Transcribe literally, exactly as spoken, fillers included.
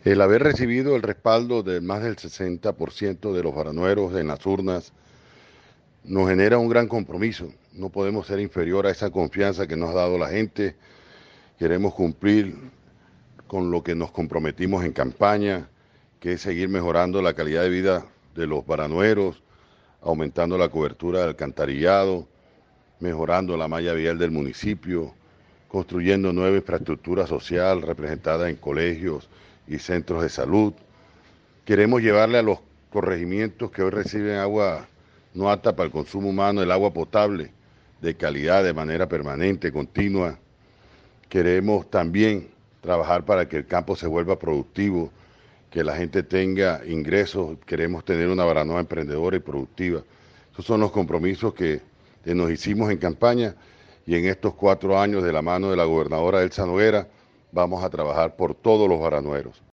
El haber recibido el respaldo de más del sesenta por ciento de los baranueros en las urnas nos genera un gran compromiso. No podemos ser inferior a esa confianza que nos ha dado la gente. Queremos cumplir con lo que nos comprometimos en campaña, que es seguir mejorando la calidad de vida de los baranueros, aumentando la cobertura del alcantarillado, mejorando la malla vial del municipio, construyendo nueva infraestructura social representada en colegios y centros de salud. Queremos llevarle a los corregimientos que hoy reciben agua no apta para el consumo humano, el agua potable de calidad, de manera permanente, continua. Queremos también trabajar para que el campo se vuelva productivo, que la gente tenga ingresos. Queremos tener una Baranoa emprendedora y productiva. Esos son los compromisos que, que nos hicimos en campaña, y en estos cuatro años de la mano de la gobernadora Elsa Noguera vamos a trabajar por todos los baranueros.